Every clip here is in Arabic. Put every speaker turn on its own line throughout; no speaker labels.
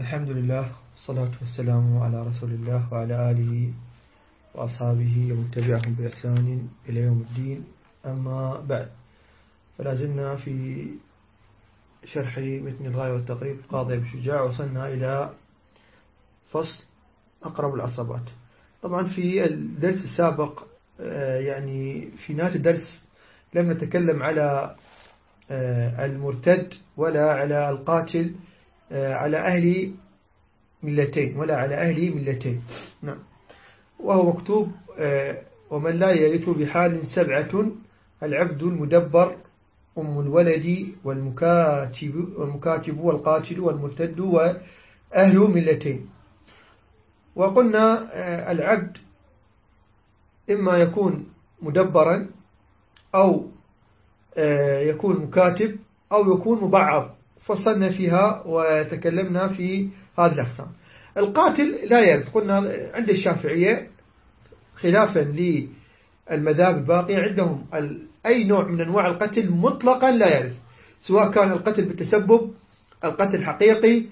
الحمد لله والصلاة والسلام على رسول الله وعلى آله وأصحابه ومن تبعهم بإحسان إلى يوم الدين. أما بعد، فلا زلنا في شرح متن الغاية والتقريب القاضي أبي شجاع، وصلنا إلى فصل أقرب العصبات. طبعا في الدرس السابق يعني في نهاية الدرس لم نتكلم على المرتد ولا على القاتل على أهل ملتين ولا على أهل ملتين. نعم. وهو مكتوب ومن لا يرث بحال سبعة: العبد المدبر، أم الولد، والمكاتب والقاتل والمرتد وأهل ملتين. وقلنا العبد إما يكون مدبرا أو يكون مكاتب أو يكون مبعض، فصلنا فيها وتكلمنا في هذه الأقسام. القاتل لا يرث، قلنا عند الشافعية خلافا للمذاهب الباقية عندهم أي نوع من أنواع القتل مطلقا لا يرث، سواء كان القتل بالتسبب، القتل حقيقي،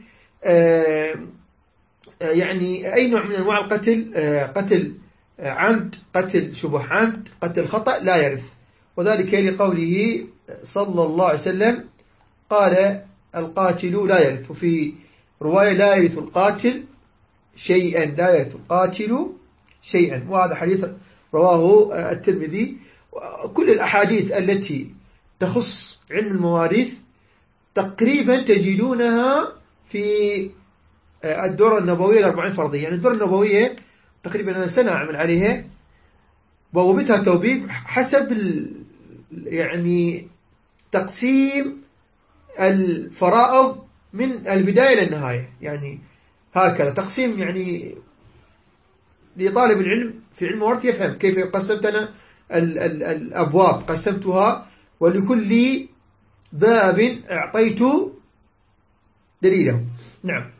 يعني أي نوع من أنواع القتل، قتل عمد، قتل شبه عمد، قتل خطأ، لا يرث. وذلك لقوله صلى الله عليه وسلم قال: القاتل لا يرث. وفي رواية: لا يرث القاتل شيئا، لا يرث القاتل شيئا. وهذا حديث رواه الترمذي. كل الأحاديث التي تخص علم المواريث تقريبا تجدونها في الدورة النبوية 40 فرضية. يعني الدورة النبوية تقريبا أنا سنة أعمل عليها، بوابتها توبيب حسب يعني تقسيم الفرائض من البداية للنهاية، يعني هكذا تقسيم. يعني لطالب العلم في علم الورث يفهم كيف قسمت أنا الأبواب، قسمتها ولكل باب أعطيت دليله. نعم.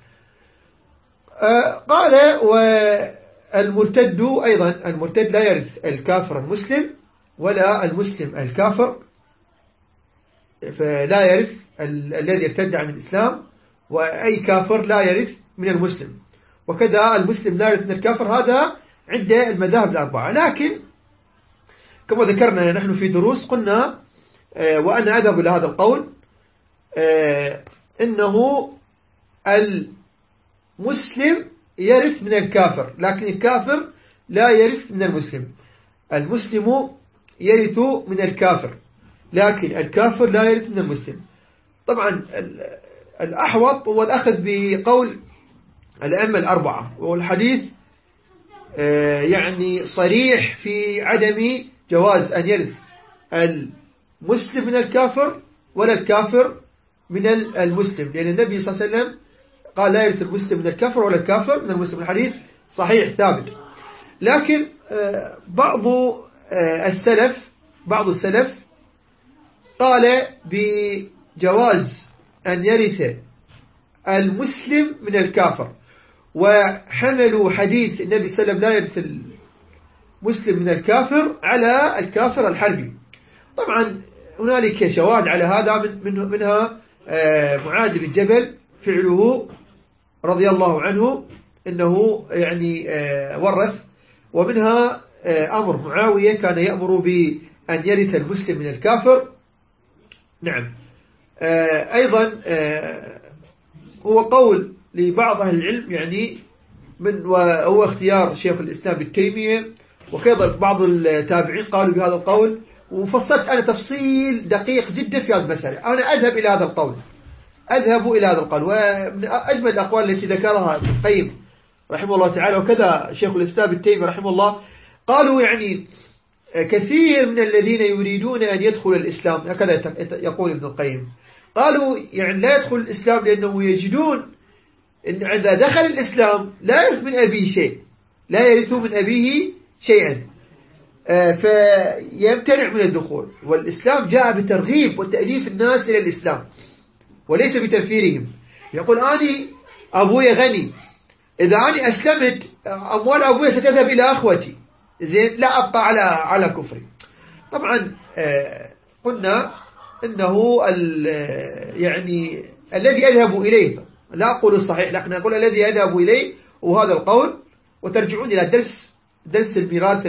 قال: والمرتد أيضا، المرتد لا يرث الكافر المسلم ولا المسلم الكافر، فلا يرث الذي ارتد عن الإسلام، وأي كافر لا يرث من المسلم، وكذا المسلم لا يرث من الكافر. هذا عند المذاهب الأربعة. لكن كما ذكرنا نحن في دروس قلنا وأنا أذهب إلى هذا القول، إنه المسلم يرث من الكافر، لكن الكافر لا يرث من المسلم. المسلم يرث من الكافر، لكن الكافر لا يرث من المسلم. طبعا الأحوط هو الأخذ بقول الأئمة الأربعة، والحديث يعني صريح في عدم جواز أن يرث المسلم من الكافر ولا الكافر من المسلم، لأن النبي صلى الله عليه وسلم قال: لا يرث المسلم من الكافر ولا الكافر من المسلم. الحديث صحيح ثابت. لكن بعض السلف قال بجواز أن يرث المسلم من الكافر، وحملوا حديث النبي صلى الله عليه وسلم: لا يرث المسلم من الكافر، على الكافر الحربي. طبعا هنالك شواهد على هذا، منها معاذ بن جبل فعله رضي الله عنه إنه يعني ورث، ومنها أمر معاوية كان يأمر بأن يرث المسلم من الكافر. نعم. أيضا هو قول لبعض أهل العلم، يعني وهو اختيار شيخ الإسلام ابن تيمية، وكذا بعض التابعين قالوا بهذا القول. وفصلت أنا تفصيل دقيق جدا في هذه المسألة. أنا أذهب إلى هذا القول، ومن أجمل الأقوال التي ذكرها ابن القيم رحمه الله تعالى، وكذا شيخ الإسلام ابن تيمية رحمه الله، قالوا يعني كثير من الذين يريدون أن يدخل الإسلام، هكذا يقول ابن القيم، قالوا يعني لا يدخل الإسلام لأنه يجدون أن إذا دخل الإسلام لا يرث من أبيه شيء، لا يرث من أبيه شيئا، فيمتنع من الدخول. والإسلام جاء بترغيب وتأليف الناس إلى الإسلام وليس بتنفيرهم. يقول: أنا أبوي غني، إذا أنا أسلمت أموال أبوي ستذهب إلى أخوتي، زين، لا أبقى على كفري. طبعا قلنا إنه يعني الذي أذهب إليه لا أقول الصحيح، لكن أقول الذي أذهب إليه وهذا القول. وترجعون إلى درس الميراث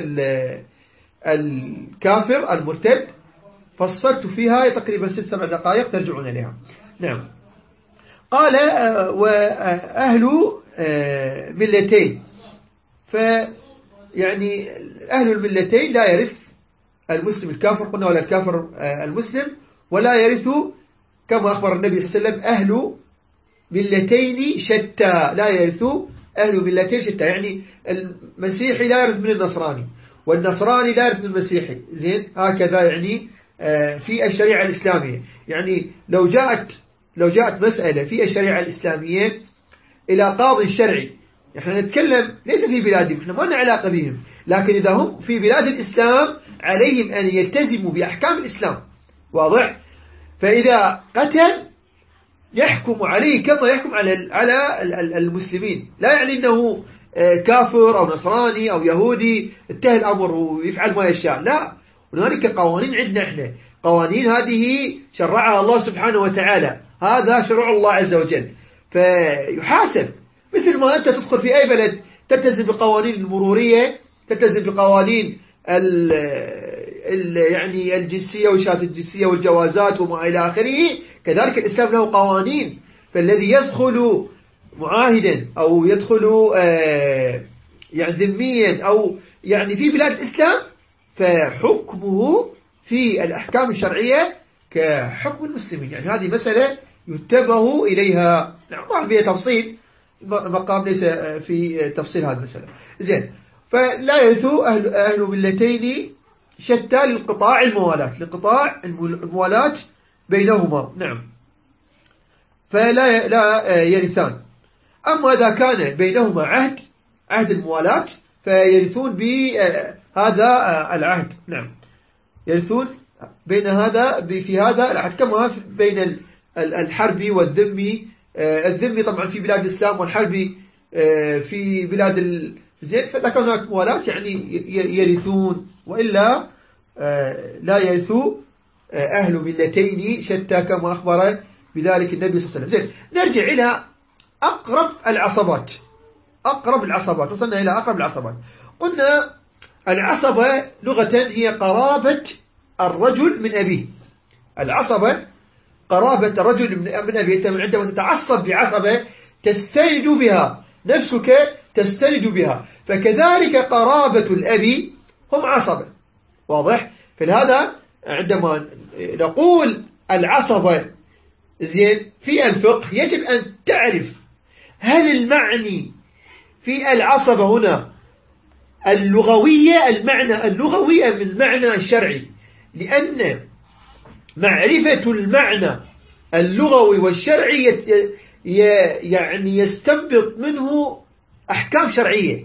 الكافر المرتد، فصلت فيها تقريبا 6-7 دقائق، ترجعون إليها. نعم. قال وأهل ملتين، فيعني أهل الملتين لا يرث المسلم الكافر، قلنا ولا الكافر المسلم، ولا يرث كما أخبر النبي صلى الله عليه وسلم أهل ملتين شتى، لا يرث أهل ملتين شتى، يعني المسيحي لا يرث من النصراني، والنصراني لا يرث من المسيحي. زين، هكذا يعني في الشريعة الإسلامية. يعني لو جاءت مسألة في الشريعة الإسلامية إلى قاضي شرعي، احنا نتكلم ليس في بلادهم، احنا ما لنا علاقة بهم، لكن إذا هم في بلاد الإسلام عليهم أن يلتزموا بأحكام الإسلام، واضح؟ فإذا قتل يحكم عليه كما يحكم على المسلمين، لا يعني أنه كافر أو نصراني أو يهودي انتهى الأمر ويفعل ما يشاء، لا. هنالك قوانين عندنا احنا، قوانين هذه شرعها الله سبحانه وتعالى، هذا شرع الله عز وجل، فيحاسب. مثل ما أنت تدخل في أي بلد تلتزم بقوانين المرورية، تلتزم بقوانين يعني الجنسية وشهادة الجنسية والجوازات وما إلى آخره، كذلك الإسلام له قوانين. فالذي يدخل معاهدا أو يدخل يعني ذميا أو يعني في بلاد الإسلام، فحكمه في الأحكام الشرعية كحكم المسلمين. يعني هذه مسألة يتبه إليها، طبعا فيها تفصيل، المقام ليس في تفصيل هذه المسألة. زين، فلا يرث أهل ملتين شتى للقطاع الموالاة بينهما. نعم، فلا يرثان. أما إذا كان بينهما عهد الموالاة فيرثون بهذا العهد. نعم، يرثون بين هذا في هذا العهد، كما بين الحربي والذمي. الذمي طبعا في بلاد الإسلام، والحربي في بلاد الزين، فإذا كان هناك موالاة يعني يرثون، وإلا لا يرثوا أهل ملتين شتى كما أخبر بذلك النبي صلى الله عليه وسلم. زين، نرجع إلى أقرب العصبات. وصلنا إلى أقرب العصبات. قلنا العصبة لغة هي قرابة الرجل من أبيه. العصبة قرابة الرجل من أبيه. عندما تتعصب بعصبة تستند بها، نفسك تستند بها، فكذلك قرابة الأب هم عصبة، واضح؟ فلهذا عندما نقول العصبة زين في الفقه يجب أن تعرف هل المعني في العصبة هنا المعنى اللغوي أم المعنى الشرعي، لأن معرفة المعنى اللغوي والشرعي يعني يستنبط منه أحكام شرعية،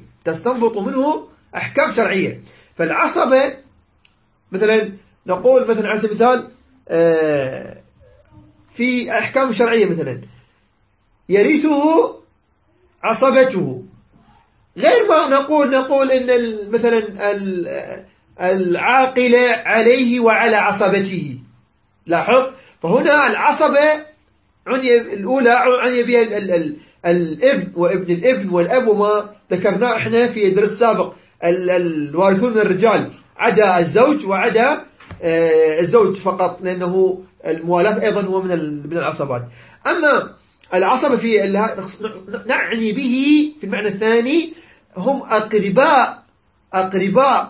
فالعصبة مثلا نقول مثلا على سبيل المثال في أحكام شرعية مثلا يرثه عصبته، غير ما نقول إن مثلا العاقل عليه وعلى عصبته. لاحظ، فهنا العصبة الأولى عني بها الابن وابن الابن والأب، وما ذكرناه احنا في درس سابق الوارثون من الرجال عدا الزوج وعدا الزوج فقط، لأنه الموالاة أيضا هو من العصبات. أما العصبة نعني به في المعنى الثاني هم أقرباء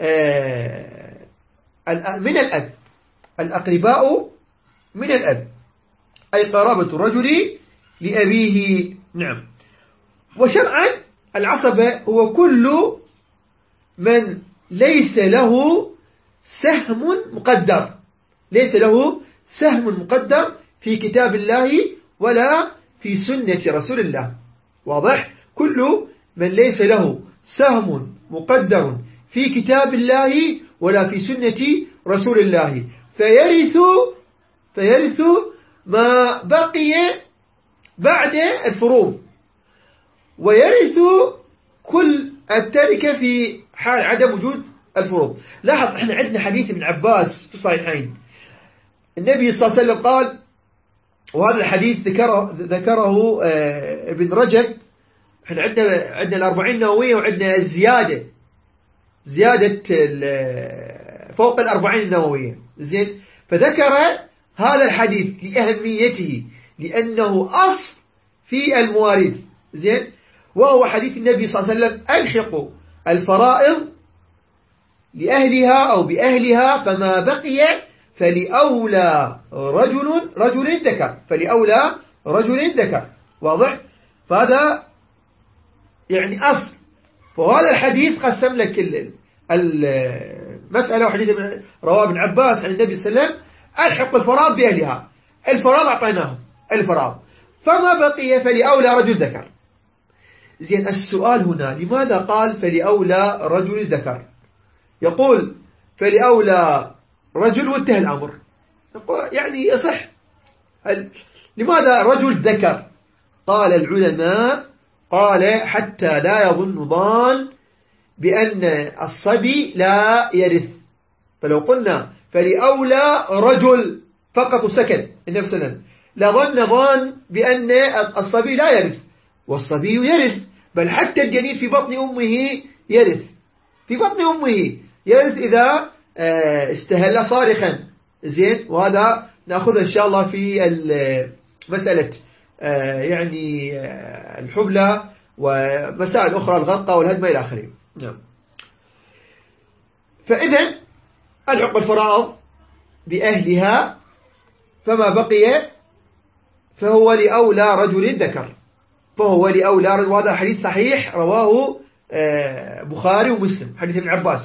من الأب، الأقرباء من الأب، أي قرابة الرجل لأبيه. نعم. وشرعا العصبة هو كل من ليس له سهم مقدر في كتاب الله ولا في سنة رسول الله، واضح؟ كل من ليس له سهم مقدر في كتاب الله ولا في سنة رسول الله فيرث ما بقي بعد الفروض، ويرث كل التركة في حال عدم وجود الفروض. لاحظ، احنا عندنا حديث ابن عباس في الصحيحين، النبي صلى الله عليه وسلم قال وهذا الحديث ذكره ابن رجب. احنا عندنا الأربعين النووية، وعندنا زيادة فوق الأربعين النووية. زين، فذكر هذا الحديث لأهميته، لأنه أصل في المواريث. زين، وهو حديث النبي صلى الله عليه وسلم: ألحقوا الفرائض لأهلها أو بأهلها، فما بقي فلأولى رجل ذكر، فلأولى رجل ذكر. واضح؟ فهذا يعني أصل. فهذا الحديث قسم لك المسألة. وحديث رواه ابن عباس عن النبي صلى الله عليه وسلم: ألحق الفرائض بأهلها. الفرائض أعطيناهم الفرائض، فما بقي فلأولى رجل ذكر. زين، السؤال هنا: لماذا قال فلأولى رجل ذكر؟ يقول فلأولى رجل وانتهى الأمر، يعني يصح. لماذا رجل ذكر؟ قال العلماء: قال حتى لا يظن ظان بأن الصبي لا يرث. فلو قلنا فلأولى رجل فقط وسكت النبي صلى الله عليه وسلم، لظن ظان بأن الصبي لا يرث، والصبي يرث، بل حتى الجنين في بطن أمه يرث، في بطن أمه يرث إذا استهل صارخا. زين، وهذا نأخذه إن شاء الله في مسألة يعني الحبلى ومسائل أخرى، الغرقة والهدمة إلى آخره. نعم. فإذا ألحق الفرائض بأهلها، فما بقي فهو لأولى رجل ذكر، فهو لأولى رجل. وهذا حديث صحيح رواه بخاري ومسلم، حديث ابن عباس.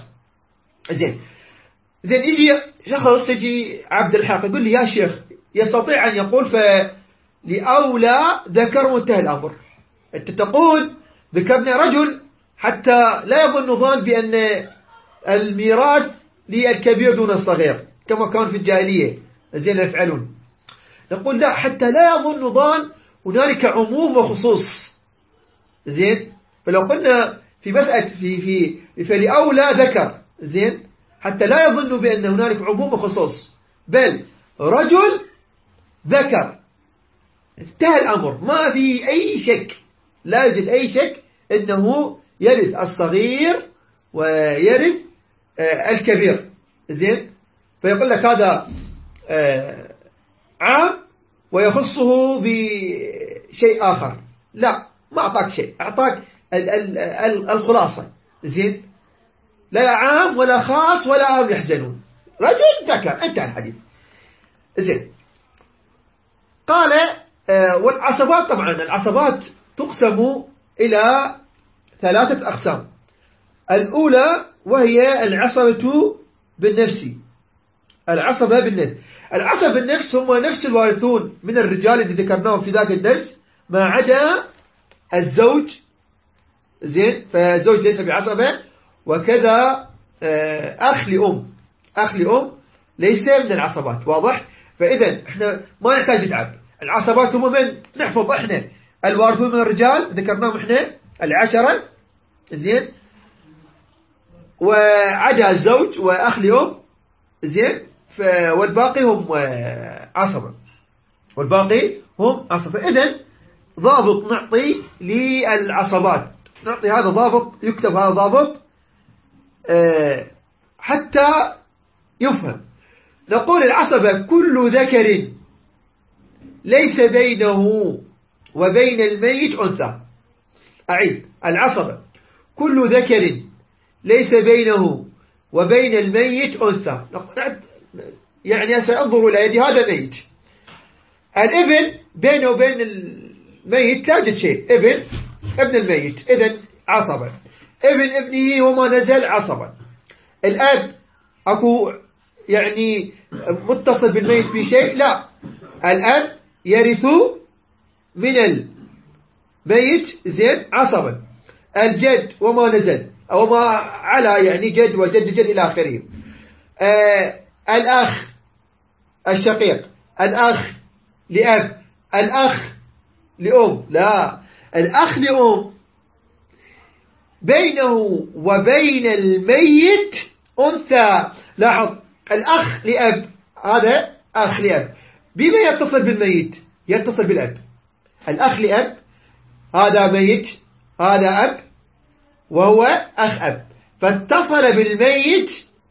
زين يجي شخص، يجي عبد الحق يقول لي: يا شيخ، يستطيع أن يقول فلأولى ذكر وانتهى الأمر. أنت تقول ذكرنا رجل حتى لا يظن ظان بأن الميراث للكبير دون الصغير كما كان في الجاهلية زين يفعلون. نقول لا، حتى لا يظن ظان، هنالك عموم وخصوص. زين، فلو قلنا في مسألة في فلأولى ذكر، زين، حتى لا يظن بأن هنالك عموم وخصوص، بل رجل ذكر، انتهى الأمر، ما في أي شك، لا يوجد أي شك أنه يرث الصغير ويرث الكبير. زين، فيقول لك هذا عام ويخصه بشيء آخر. لا، ما أعطاك شيء، أعطاك الخلاصة. زين، لا عام ولا خاص ولا عام يحزنون، رجل ذكر، انتهى الحديث. زين، قال والعصبات، طبعا العصبات تقسم إلى 3 أقسام. الأولى وهي العصبة بالنفس. العصبة بالنفس، العصبة بالنفس هم نفس الوارثون من الرجال اللي ذكرناهم في ذاك الدرس، ما عدا الزوج. زين، فالزوج ليس بعصبة، وكذا أخ لأم ليس من العصبات. واضح؟ فإذا احنا ما نحتاج نتعب. العصبات هم من نحفظ احنا الوارثون من الرجال، ذكرناهم احنا 10. زين، وعدا الزوج وأخ لأم. زين، والباقي هم عصبة، والباقي هم عصبة. إذن ضابط نعطي للعصبات، نعطي هذا ضابط، يكتب هذا ضابط حتى يفهم. نقول العصبة كل ذكر ليس بينه وبين الميت أنثى. أعيد: العصبة كل ذكر ليس بينه وبين الميت أنثى. يعني سأنظر إلى يدي، هذا ميت. الابن بينه وبين الميت لا يوجد شيء، ابن الميت، إذن عصبة. ابن ابنه وما نزل عصبة. الأب أكو يعني متصل بالميت في شيء؟ لا، الأب يرث من الميت. زين، عصبة. الجد وما نزل أو ما على، يعني جد وجد جد إلى آخره. الأخ الشقيق، الأخ لأب، الأخ لأم. لا، الأخ لأم بينه وبين الميت أنثى. لاحظ، الأخ لأب هذا أخ لأب، بما يتصل بالميت يتصل بالأب. الأخ لأب هذا ميت، هذا أب وهو أخ أب، فاتصل بالميت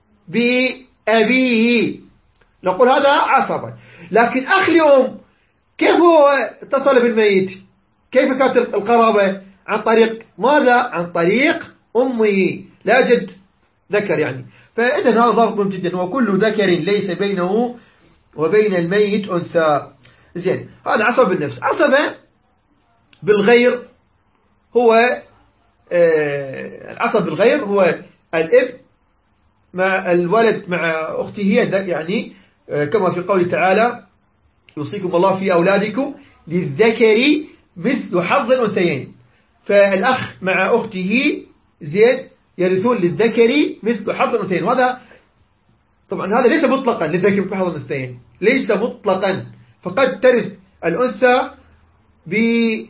بأبيه، نقول هذا عصبة. لكن أخ لأم كيف هو اتصل بالميت؟ كيف كانت القرابة؟ عن طريق ماذا؟ عن طريق أمه، لا جد ذكر يعني. فإذا هذا ضابط مهم جدا، وكل ذكر ليس بينه وبين الميت أنثى. زين، هذا عصب بالنفس. عصبة بالغير هو العصب بالغير هو الابن مع الولد مع أخته، يعني كما في قوله تعالى يوصيكم الله في أولادكم للذكر مثل حظ الأنثيين. فالأخ مع أخته زين يرثون للذكر مثل حظ الأنثيين. وهذا طبعا هذا ليس مطلقا للذكر مثل حظ الأنثيين، ليس مطلقا، فقد ترث الأنثى بقدر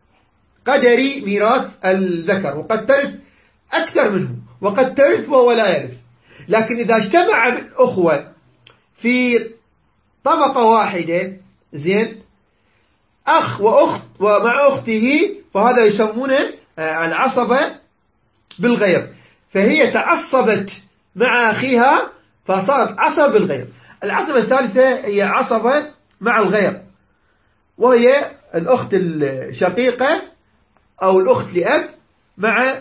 ميراث الذكر، وقد ترث أكثر منه، وقد ترث وهو لا يرث. لكن إذا اجتمع الأخوة في طبقة واحدة زين، أخ وأخت ومع أخته، فهذا يسمونه العصبة بالغير، فهي تعصبت مع أخيها فصارت عصبة بالغير. العصبة الثالثة هي عصبة مع الغير، وهي الأخت الشقيقة أو الأخت لأب مع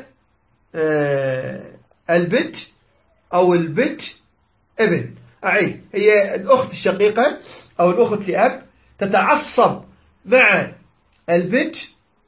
البنت أو البنت ابن. أعيد، هي الأخت الشقيقة أو الأخت لأب تتعصب مع البنت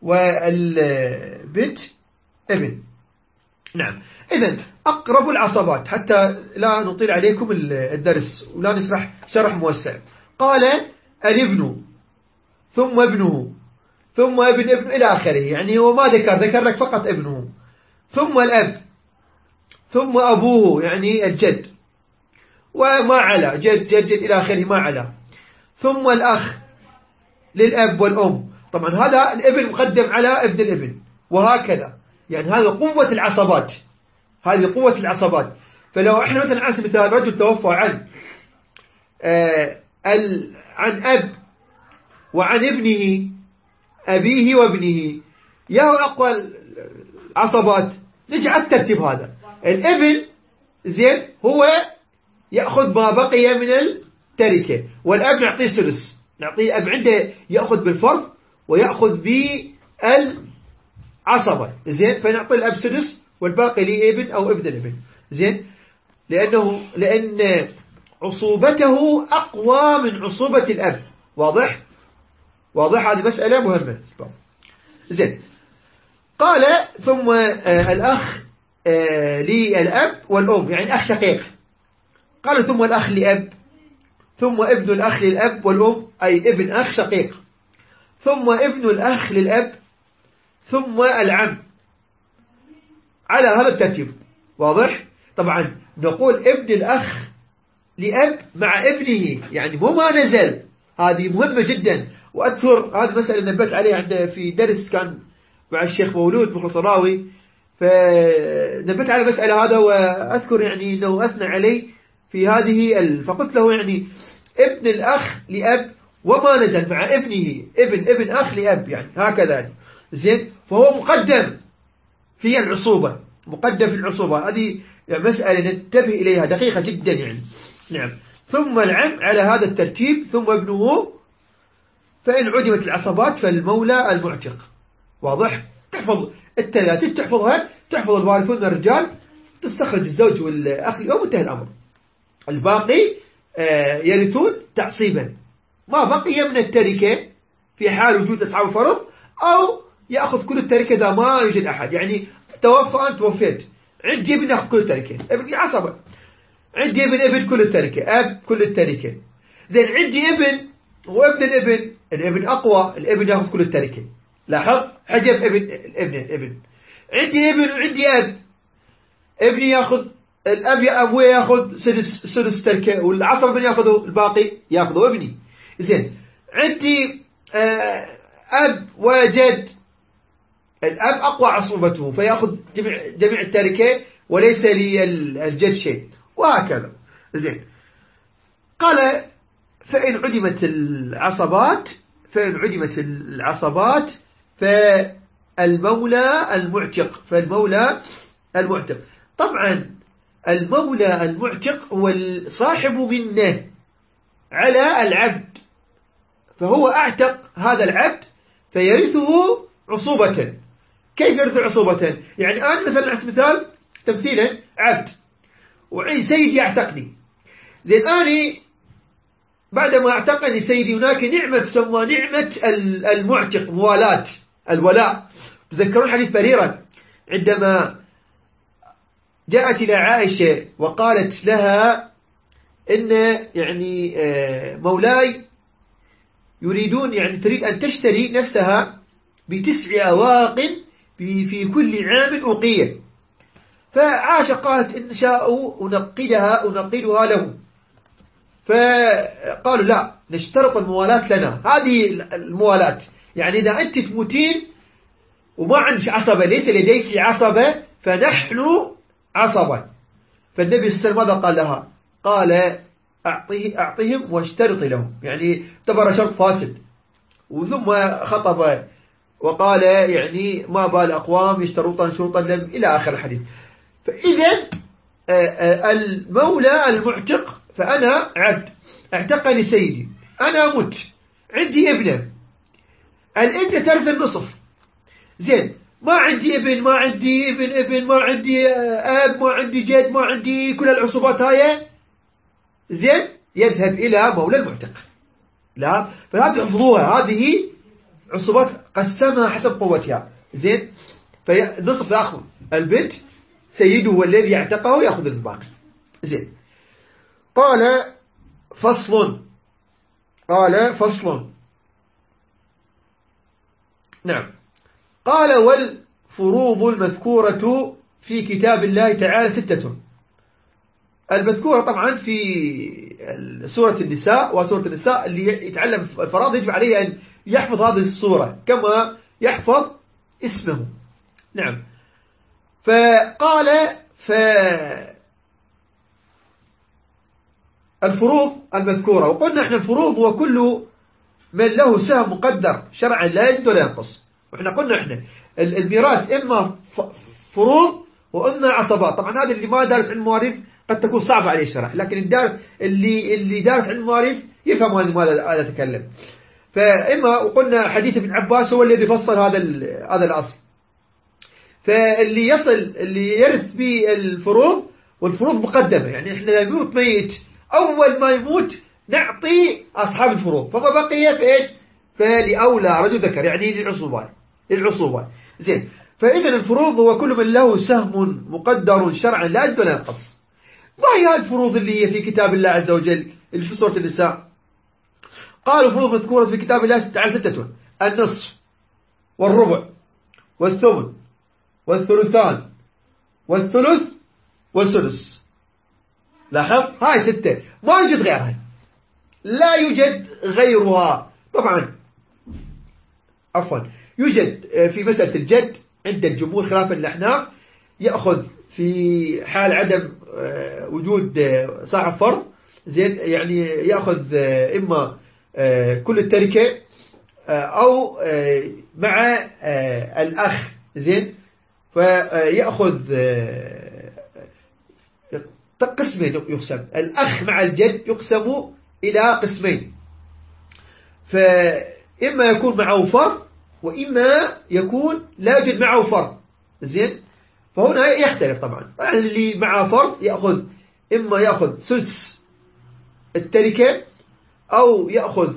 والبنت ابن. نعم، إذن أقرب العصبات حتى لا نطيل عليكم الدرس ولا نشرح شرح موسع. قال الابن ثم ابنه ثم ابن ابن إلى آخره، يعني هو ما ذكر لك فقط ابنه، ثم الأب ثم أبوه يعني الجد وما علا، جد جد جد إلى آخره ما علا، ثم الأخ للأب والأم. طبعا هذا الابن مقدم على ابن الابن، وهكذا. يعني هذا قوة العصبات، هذه قوة العصبات. فلو احنا مثلا على سبيل المثال رجل توفى عن أب وعن ابنه، أبيه وابنه، يا أقوى العصبات. نجي على الترتيب هذا. الابن زين هو يأخذ ما بقي من التركة، والأب نعطيه سدس، نعطيه الأب عنده يأخذ بالفرض ويأخذ بالعصبة زين، فنعطي الأب سدس والباقي لابن أو ابن الابن زين، لأن عصوبته أقوى من عصوبة الأب. واضح هذه مسألة مهمة زين. قال ثم الأخ للأب والأم، يعني أخ شقيق. قال ثم الأخ لأب ثم ابن الأخ للأب والأم، أي ابن أخ شقيق، ثم ابن الأخ للأب، ثم العم، على هذا الترتيب. واضح؟ طبعا نقول ابن الأخ لأب مع ابنه، يعني مو ما نزل، هذه مهمة جدا. وأذكر هذه مسألة نبت عليها عند في درس كان مع الشيخ مولود مخلص راوي، فنبت على المسألة هذا، وأذكر يعني أنه أثنى علي في هذه فقلت له يعني ابن الأخ لأب وما نزل مع ابنه، ابن أخ لأب، يعني هكذا زين، فهو مقدم في العصوبة، مقدم في العصوبة. هذه يعني مسألة ننتبه إليها دقيقة جدا يعني. نعم، ثم العم على هذا الترتيب، ثم ابنه، فإن عدمت العصبات فالمولى المعتق. واضح؟ تحفظ الثلاثة، تحفظها، تحفظ الوارثون من الرجال، تستخرج الزوج والأخ لأم، وانتهى الأمر. الباقي يرثون تعصيبا ما بقي من التركة في حال وجود أصحاب الفرض، أو يأخذ كل التركة إذا ما يوجد أحد. يعني توفى، أنت توفيت، عندي ابن يأخذ كل التركة، ابني عصبة، عندي ابن كل التركة، أب كل التركة زين، عندي ابن وابن الابن أقوى، الابن يأخذ كل التركة. لاحظ حجب ابن عندي ابن وعندي أب، ابني يأخذ، الأب أبوه يأخذ سدس تركة، والعصب من يأخذه الباقي يأخذه ابني زين. عندي أب وجد، الأب أقوى عصوبته فيأخذ جميع التركة وليس للجد شيء، وهكذا زين. قال فإن عدمت العصبات فإن عدمت العصبات فالمولى المعتق. طبعا المولى المعتق هو صاحب منه على العبد، فهو أعتق هذا العبد فيرثه عصوبة. كيف يرث عصوبة؟ يعني الآن مثلا على مثال تمثيلا عبد وسيدي يعتقني، زين أني بعدما اعتقني سيدي هناك نعمة تسمى نعمة المعتق، موالاة الولاء. تذكرون حديث بريرة عندما جاءت إلى عائشة وقالت لها إن يعني مولاي يريدون، يعني تريد أن تشتري نفسها ب9 أواق في كل عام أوقية، فعائشة قالت إن شاءوا أنقلها له، فقالوا لا نشترط الموالاة لنا. هذه الموالاة يعني إذا أنت تموتين وما عندك عصبة، ليس لديك عصبة، فنحن عصبة. فالنبي صلى الله عليه وسلم ماذا قال لها؟ قال أعطهم واشترط لهم، يعني اعتبر شرط فاسد. وثم خطب وقال يعني ما بال أقوام يشترطون شروطا لم، إلى آخر الحديث. فإذا المولى المعتق، فأنا عبد اعتقني سيدي، أنا مت، عندي ابنة، الابنة ترث النصف. زين ما عندي ابن، ما عندي ابن، ما عندي أب، ما عندي جد، ما عندي كل العصوبات هاي، زين يذهب إلى مولى المعتق. لا، فلا تحفظوها، هذه عصوبات قسمها حسب قوتها. زين فالنصف يأخذ البنت، سيده هو الذي يعتقه يأخذ الباقي. زين قال فصل. نعم. قال والفروض المذكورة في كتاب الله تعالى 6. المذكورة طبعا في سورة النساء، وسورة النساء اللي يتعلم الفرائض يجب عليه أن يحفظ هذه السورة كما يحفظ اسمه. نعم. فقال الفروض المذكورة، وقلنا احنا الفروض هو كل من له سهم مقدر شرعا لا يزيد ولا ينقص. واحنا قلنا احنا الميراث اما فروض واما عصبات. طبعا هذا اللي ما دارس علم المواريث قد تكون صعبة عليه الشرح، لكن اللي دارس علم المواريث يفهم هذا أتكلم. فإما وقلنا حديث ابن عباس هو الذي فصل هذا الأصل. اللي يرث بالفروض، والفروض مقدمة، يعني احنا لما يموت ميت أول ما يموت نعطي أصحاب الفروض، فما بقي فإيش؟ فلأولى رجل ذكر، يعني للعصوبة. زين فإذا الفروض هو كل من له سهم مقدر شرعا لا يزيد ولا ينقص. ما هي الفروض اللي هي في كتاب الله عز وجل اللي في سورة النساء؟ قالوا الفروض مذكورة في كتاب الله تعالى 6: النصف والربع والثمن والثلثان والثلث والسدس. لاحظ هاي 6، ما يوجد غيرها، لا يوجد غيرها. طبعا عفوا يوجد في مسألة الجد عند الجمهور خلافا للأحناف، يأخذ في حال عدم وجود صاحب فرض، زين يعني يأخذ إما كل التركة أو مع الأخ، زين فيأخذ قسمين يقسم، الأخ مع الجد يقسم إلى قسمين، فإما يكون معه فرض وإما يكون لا يوجد معه فرض. زين فهنا يختلف طبعا. اللي معه فرض يأخذ إما يأخذ سدس التركة أو يأخذ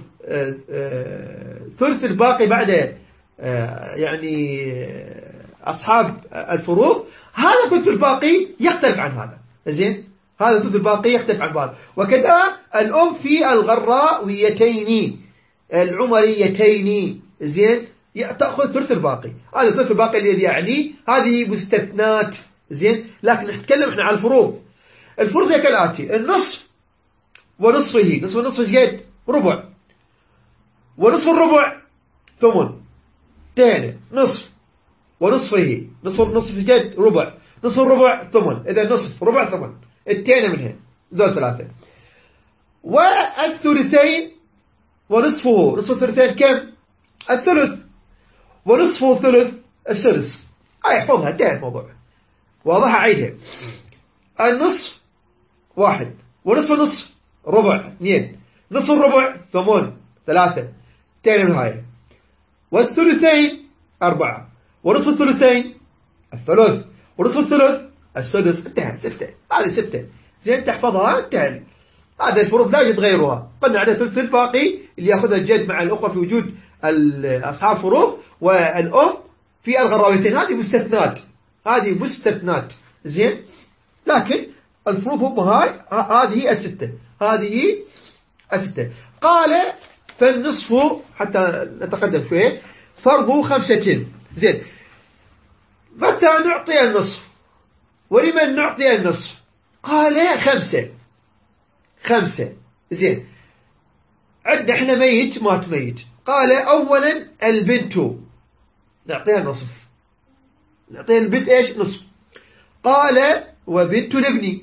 ثلث الباقي بعد يعني أصحاب الفروض. هذا ثلث الباقي يختلف عن هذا. زين هذا ثلث الباقي يختلف عن هذا. وكذا الأم في الغراويتين العمريتين، زين تأخذ ثلث الباقي. هذا الثلث الباقي الذي يعني هذه مستثنات. زين لكن نتكلم احنا عن الفروض. الفروض هي كالآتي: النصف ونصفه، نصف النصف جد ربع، ونصف الربع ثمن، تاني نصف ونصفه، نصف النصف جد ربع، نصف الربع ثمن، إذا نصف ربع ثمن، التاني منها ذول 3. والثلثين ونصفه، نصف الثلثين كم؟ الثلث. ونصفه ثلث السدس. احفظها، انتهى الموضوع. واضح؟ أعيدها. النصف 1، ونصف النصف ربع 2، نصف الربع 8 3، انتهى النهاية. والثلثين 4، ونصف الثلثين الثلث، ونصف الثلث السدس، انتهى 6. هذه 6 زين، تحفظها انتهى. هذا الفروض لا يجد غيرها. قلنا على ثلث الباقي اللي يأخذها الجد مع الأخوة في وجود أصحاب فروض، والأم في الغراويتين. هذه مستثنات، هذه مستثنات زين. لكن الفروض هم هذه الستة، هذه الستة. قال فالنصف، حتى نتقدم شوية، فرض 5 زين. متى نعطي النصف ولمن نعطي النصف؟ قال 5 زين. عندنا احنا ميت مات ميت. قال أولا البنت نعطيها نصف، نعطيها البنت ايش؟ نصف. قال وبنت الابن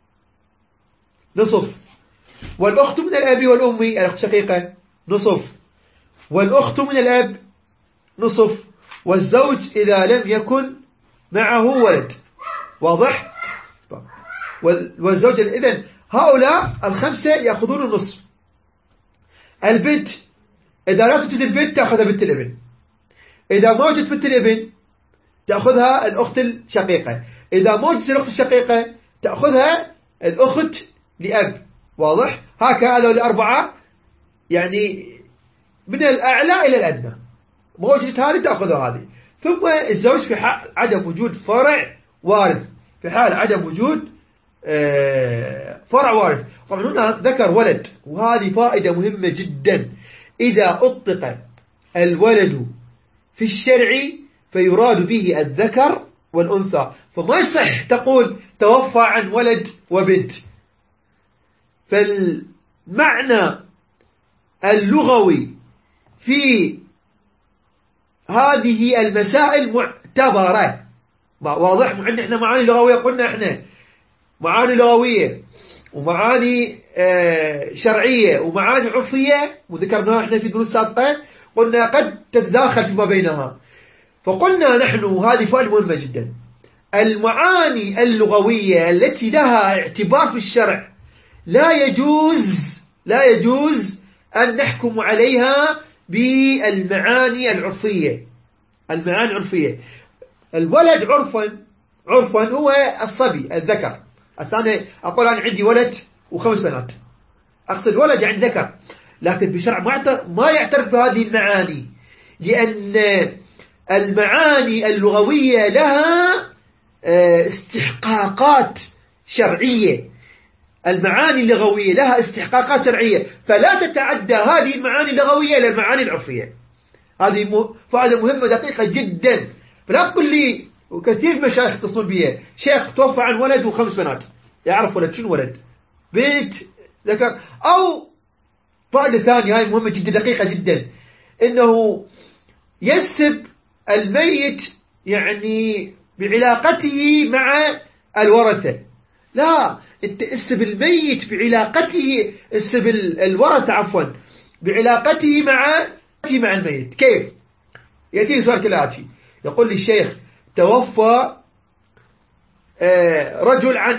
نصف، والأخت من الأب والأم الأخت شقيقة نصف، والأخت من الأب نصف، والزوج إذا لم يكن معه ولد. واضح؟ والزوج. إذن هؤلاء 5 يأخذون النصف. البنت إذا لا توجد البنت تأخذها بنت الابن، إذا ما وجدت بنت الابن تأخذها الأخت الشقيقة، إذا ما وجدت الأخت الشقيقة تأخذها الأخت لأب. واضح؟ هكذا هذول 4 يعني من الأعلى إلى الأدنى. ما وجدت هذه تأخذها هذه. ثم الزوج في حال عدم وجود فرع وارث، في حال عدم وجود فرع وارث. طبعا هنا ذكر ولد، وهذه فائدة مهمة جدا. إذا أطلق الولد في الشرع فيراد به الذكر والأنثى، فما يصح تقول توفى عن ولد وبنت. فالمعنى اللغوي في هذه المسائل معتبرة. واضح؟ عندنا احنا معاني لغوية، قلنا احنا معاني لغوية ومعاني شرعية ومعاني عرفية، وذكرناها احنا في دروس سابقة، قلنا قد تتداخل فيما بينها. فقلنا نحن هذه فائدة مهمة جدا. المعاني اللغوية التي لها اعتبار في الشرع لا يجوز أن نحكم عليها بالمعاني العرفية. المعاني العرفية، الولد عرفا هو الصبي الذكر. أنا أقول أنا عندي ولد و5 بنات، أقصد ولد يعني ذكر. لكن بشرع ما يعترف بهذه المعاني، لأن المعاني اللغوية لها استحقاقات شرعية. المعاني اللغوية لها استحقاقات شرعية، فلا تتعدى هذه المعاني اللغوية إلى المعاني العرفية. هذه فائدة مهمة دقيقة جدا. فلا تقول لي، وكثير من المشايخ يتصلون بي، شيخ توفى عن ولد و5 بنات، يعرف ولد شنو ولد؟ بنت ذكر. أو فائدة ثانية هاي مهمة جدا دقيقة جدا، إنه يسب الميت يعني بعلاقته مع الورثة. لا، انت اسب الميت بعلاقته، اسب الورثة عفوا بعلاقته مع الميت. كيف؟ يأتيني سؤال كالآتي، يقول لي الشيخ توفى رجل عن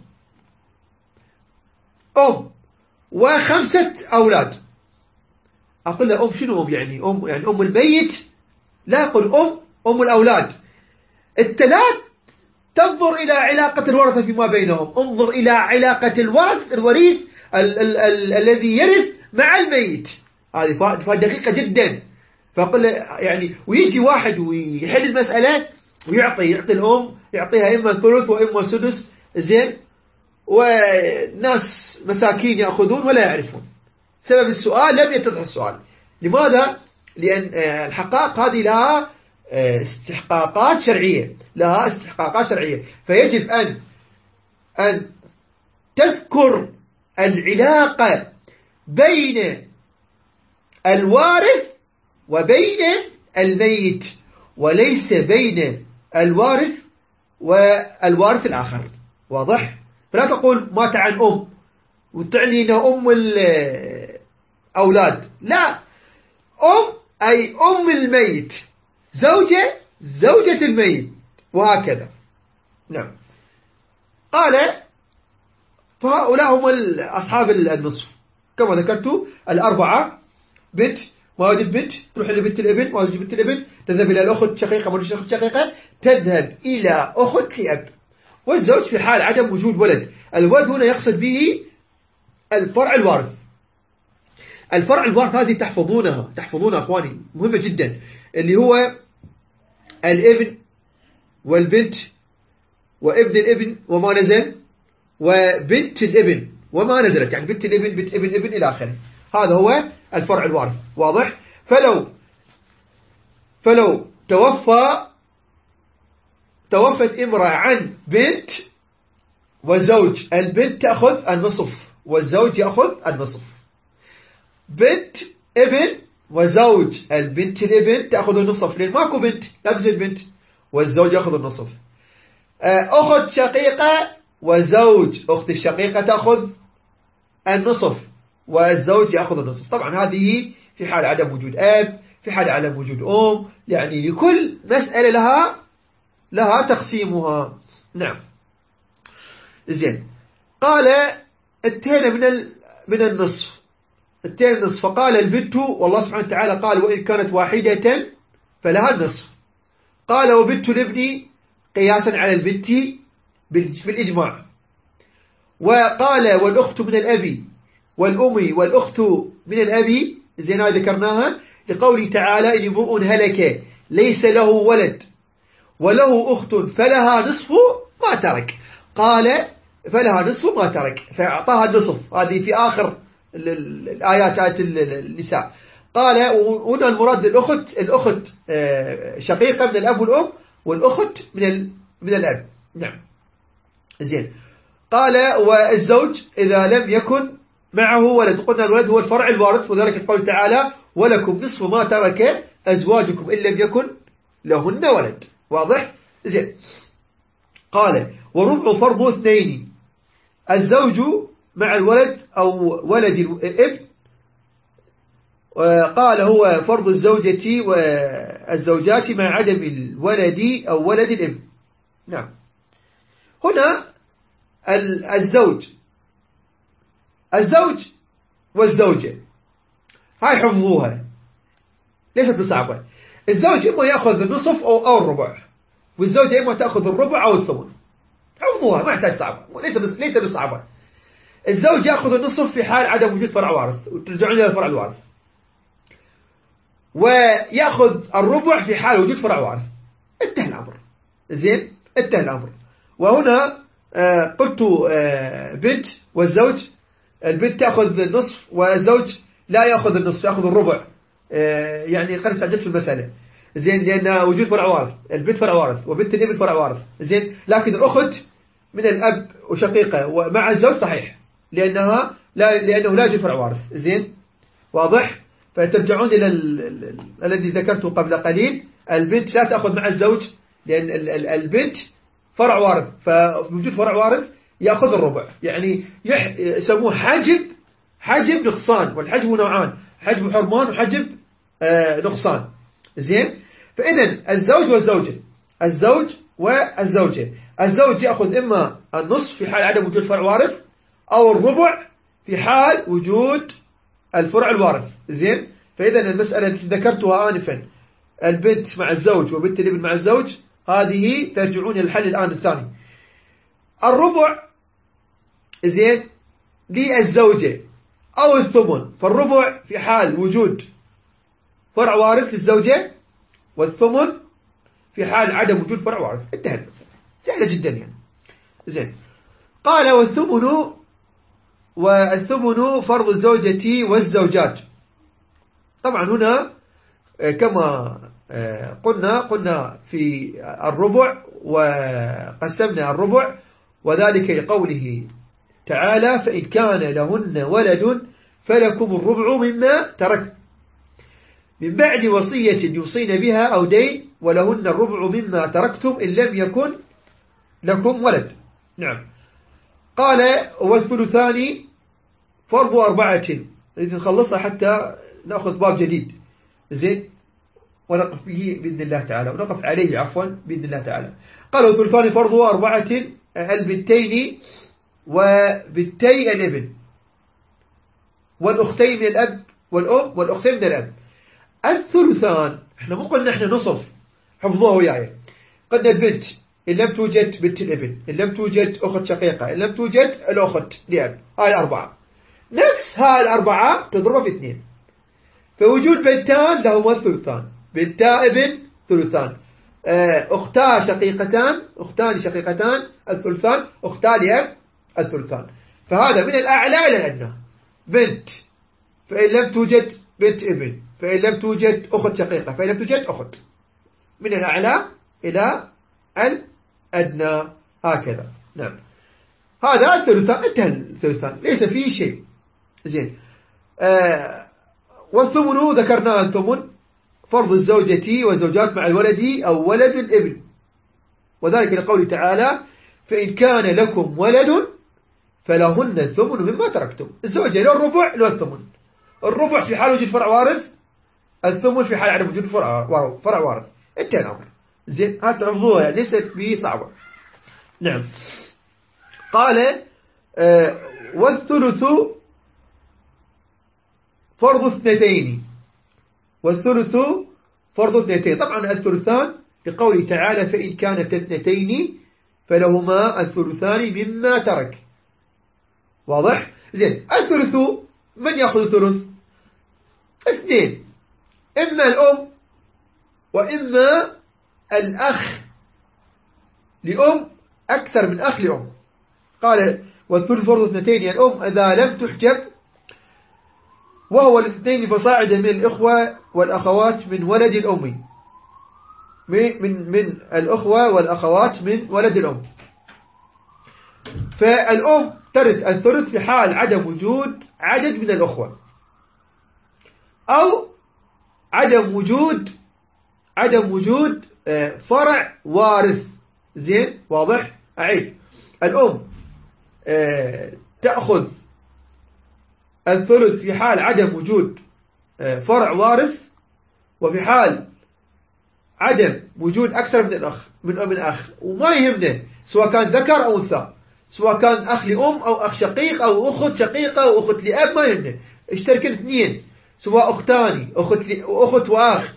أم و5 أولاد. أقول له أم شنو؟ يعني أم الميت؟ لا، أقول أم الأولاد. أنت لا تنظر إلى علاقة الورثة فيما بينهم، انظر إلى علاقة الوريث الذي يرث مع الميت. هذه فائدة دقيقة جدا. فأقول له يعني، ويجي واحد ويحل المسألة ويعطي الأم، يعطيها إما ثلث وإما سدس زين، والناس مساكين يأخذون ولا يعرفون. سبب السؤال لم يتضح السؤال. لماذا؟ لأن الحقائق هذه لها استحقاقات شرعية، فيجب أن تذكر العلاقة بين الوارث وبين الميت، وليس بين الوارث والوارث الآخر. واضح؟ فلا تقول مات عن وتعني أن أولاد، لا، أي أم الميت، زوجة الميت، وهكذا. نعم. قال فهؤلاء هم أصحاب النصف كما ذكرت، الأربعة: بنت، ما وجد بنت تروح لبنت الابن، ما وجد بنت الابن تذهب إلى الأخت شقيقة، ما وجد أخت شقيقة تذهب إلى أخت لأب. والزوج في حال عدم وجود ولد، الولد هنا يقصد به الفرع الوارث. الفرع الوارث هذه تحفظونها أخواني، مهمة جدا، اللي هو الابن والبنت وابن الابن وما نزل، وبنت الابن وما نزلت، يعني بنت الابن، بنت ابن إلى آخره. هذا هو الفرع الوارث، واضح؟ فلو توفت امرأة عن بنت وزوج، البنت تأخذ النصف والزوج يأخذ النصف. بنت ابن وزوج البنت الابن تأخذ النصف، لأن ماكو بنت، لا توجد بنت، والزوج يأخذ النصف. أخت شقيقة وزوج أخت الشقيقة تأخذ النصف والزوج يأخذ النصف. طبعا هذه في حال عدم وجود أب، في حال عدم وجود أم، يعني لكل مسألة لها تقسيمها. نعم. زين. قال انتهينا من النصف، فقال البنت، والله سبحانه وتعالى قال وإن كانت واحدة فلها النصف. قال وبنت الابن قياسا على البنت بالإجماع. وقال والأخت من الأب والأم والأخت من الأب، زين ذكرناها لقوله تعالى إن امرؤ هلك ليس له ولد وله أخت فلها نصف ما ترك. قال فلها نصف ما ترك، فأعطاها النصف، هذه في آخر الآيات، آيات النساء. قال هنا المراد الأخت شقيقة من الأب والأم، والأخت من الأب. نعم. زين. قال والزوج إذا لم يكن معه ولد، قلنا الولد هو الفرع الوارث، وذلك قول تعالى ولكم نصف ما ترك أزواجكم إن لم يكن لهن ولد. واضح؟ زين. قال وربع فرض اثنين، الزوج مع الولد أو ولد الابن. قال هو فرض الزوجة والزوجات مع عدم الولد أو ولد الابن. نعم. هنا الزوج والزوجة هاي حفظوها، ليست بصعبة. الزوج إما يأخذ النصف أو الربع، والزوجة إما تأخذ الربع أو الثمن. حفظوها، ما يحتاج صعبة، ليس بصعبة. الزوج يأخذ النصف في حال عدم وجود فرع وارث، وترجعون إلى الفرع الوارث، ويأخذ الربع في حال وجود فرع وارث. انتهى الأمر. زين، انتهى الأمر. وهنا قلت بنت والزوج، البنت تأخذ النصف والزوج لا يأخذ النصف، يأخذ الربع. يعني قد استعجلت في المسألة. زين، لأن وجود فرع وارث، البنت فرع وارث وبنت الابن فرع وارث. زين، لكن الأخت من الأب وشقيقة ومع الزوج صحيح، لأنه لا يوجد فرع وارث. زين، واضح؟ فترجعون إلى الذي ذكرته قبل قليل، البنت لا تأخذ مع الزوج لأن البنت فرع وارث، فوجود فرع وارث يأخذ الربع. يعني يسموه حجب نقصان، والحجب نوعان: حجب حرمان وحجب نقصان. زين. فإذا الزوج والزوجة، الزوج والزوجة، الزوج يأخذ إما النصف في حال عدم وجود فرع وارث أو الربع في حال وجود الفرع الوارث. زين. فإذا المسألة التي ذكرتها آنفا، البنت مع الزوج وبنت الابن مع الزوج، هذه ترجعون إلى الحل الآن الثاني. الربع زين للزوجة أو الثمن، فالربع في حال وجود فرع وارث للزوجة، والثمن في حال عدم وجود فرع وارث. انتهى المسألة، سهلة جدا يعني. زين. قال والثمن فرض الزوجة والزوجات. طبعا هنا كما قلنا في الربع وقسمنا الربع، وذلك لقوله تعالى فإن كان لهن ولد فلكم الربع مما ترك من بعد وصية يوصين بها أو دين، ولهن الربع مما تركتم إن لم يكن لكم ولد. نعم. قال والثلثان فرض 4، نريد نخلصها حتى نأخذ باب جديد. زين، ونقف به بإذن الله تعالى، ونقف عليه عفوا بإذن الله تعالى. قالوا ثلثان فرض 4 البنتين وبنتي الابن والأختين من الأب والأم والأختين من الأب. الثلثان احنا مو قلنا احنا نصف، حفظوه وياي. قلنا البنت إن لم توجد بنت الابن، إن لم توجد أخت شقيقة، إن لم توجد الأخت لأب، هاي 4. نفس هاي 4 تضرب في 2. فوجود بنتان لهما الثلثان، بنتا ابن ثلثان، أختان شقيقتان الثلثان، أختان لأب الثلثان. فهذا من الأعلى إلى الأدنى. بنت فإن لم توجد بنت ابن، فإن لم توجد أخت شقيقة، فإن لم توجد أخت، من الأعلى إلى الأدنى هكذا. نعم، هذا الثلثان، انتهى الثلثان ليس فيه شيء. زين، والثمن ذكرناه، الثمن فرض الزوجة والزوجات مع الولد أو ولد الابن، وذلك لقوله تعالى فإن كان لكم ولد فلهن الثمن مما تركتم. الزوجة له الربع له الثمن، الربع في حال وجود فرع وارث، الثمن في حال عدم وجود فرع وارث. انتهى الأمر. زين، هات حفظوها ليست به صعبة. نعم. قال والثلث فرض 2، والثلث فرض 2. طبعا الثلثان لقوله تعالى فإن كانت 2 فلهما الثلثان مما ترك. واضح؟ زين، الثلث من يأخذ الثلث؟ 2، إما الأم وإما الأخ لأم أكثر من أخ لأم. قال والثلث فرض 2 يعني الأم إذا لم تحجب، وهو الاثنين فصاعدا من الإخوة والأخوات من ولد الأم، من الأخوة والأخوات من ولد الأم. فالأم ترث الثلث في حال عدم وجود عدد من الأخوة، أو عدم وجود فرع وارث. زين، واضح؟ أعيد، الأم تأخذ الثلث في حال عدم وجود فرع وارث، وفي حال عدم وجود أكثر من أخ، وما يهمنا سواء كان ذكر أو أنثى، سواء كان أخ لأم أو أخ شقيق أو أخت شقيقة أو أخت لأب، ما يهمنا، اشتركن 2 سواء أختان، أخت وأخ،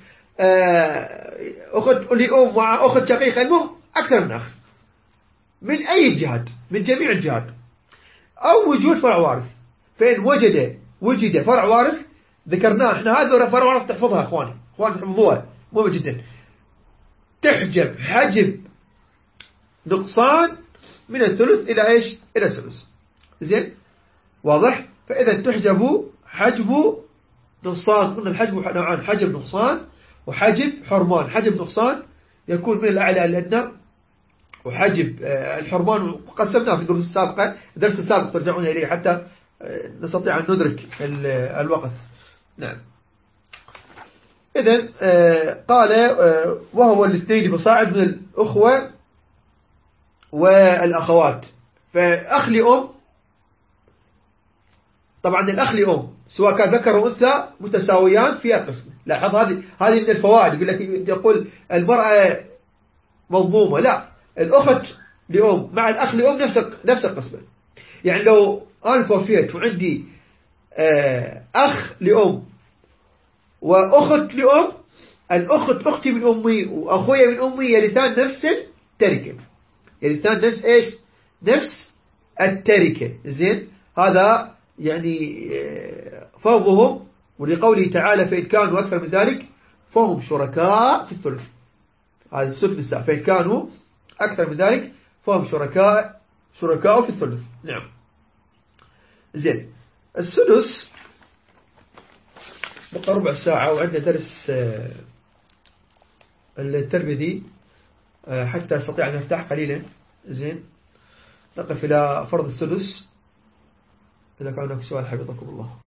أخت لأم وأخت شقيقة، المهم أكثر من أخ من أي جهات، من جميع الجهات، أو وجود فرع وارث. فإن وجد فرع وارث ذكرناه احنا، هذا فرع وارث تحفظها اخواني تحفظوها مهم جدا. تحجب حجب نقصان من الثلث إلى إيش؟ إلى الثلث. زين، واضح؟ فإذا تحجب حجب نقصان، قلنا الحجب نوعان، حجب نقصان وحجب حرمان. حجب نقصان يكون من الأعلى إلى الأدنى، وحجب الحرمان قسمناه في الدرس السابق ترجعون إليه حتى نستطيع أن ندرك الوقت. نعم. إذن قال وهو الاثنين بصاعد من الأخوة والأخوات. فأخ لأم، طبعا الأخ لأم سواء كان ذكر وأنثى متساويان في القسم. لاحظ هذه من الفوائد. يقول المرأة منظومة، لا، الأخت لأم مع الأخ لأم نفس القسمة. يعني لو أنا توفيت وعندي أخ لأم وأخت لأم، الأخت أختي من أمي وأخويا من أمي يرثان نفس التركة، يرثان نفس إيش؟ نفس التركة. زين، هذا يعني فرضهم، ولقوله تعالى فإن كانوا أكثر من ذلك فهم شركاء في الثلث. هذا الثلث بالساعة، فإن كانوا أكثر من ذلك فهم شركاء في الثلث. نعم. زين، السدس بقى ربع ساعة وعندنا درس الترمذي حتى أستطيع أن أفتح قليلا. زين، نقف إلى فرض السدس. إذا كان هناك سؤال حفظكم الله.